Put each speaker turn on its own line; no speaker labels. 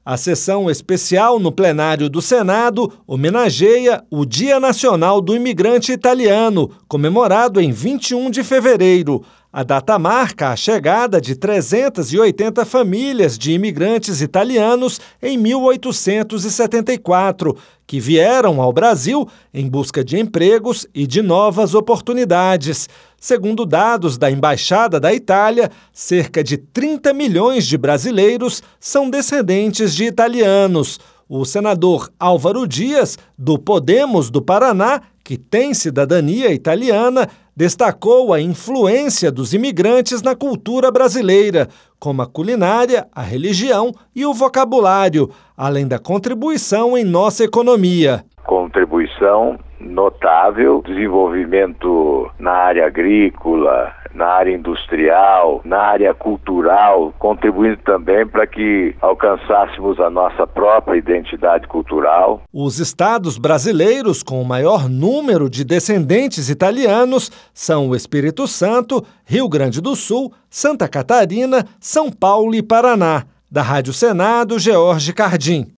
A sessão especial no plenário do Senado homenageia o Dia Nacional do Imigrante Italiano, comemorado em 21 de fevereiro. A data marca a chegada de 380 famílias de imigrantes italianos em 1874, que vieram ao Brasil em busca de empregos e de novas oportunidades. Segundo dados da Embaixada da Itália, cerca de 30 milhões de brasileiros são descendentes de italianos. O senador Álvaro Dias, do Podemos do Paraná, que tem cidadania italiana, destacou a influência dos imigrantes na cultura brasileira, como a culinária, a religião e o vocabulário, além da contribuição em nossa economia.
Contribuição notável, desenvolvimento na área agrícola, na área industrial, na área cultural, contribuindo também para que alcançássemos a nossa própria identidade cultural.
Os estados brasileiros com o maior número de descendentes italianos são o Espírito Santo, Rio Grande do Sul, Santa Catarina, São Paulo e Paraná. Da Rádio Senado, George Cardim.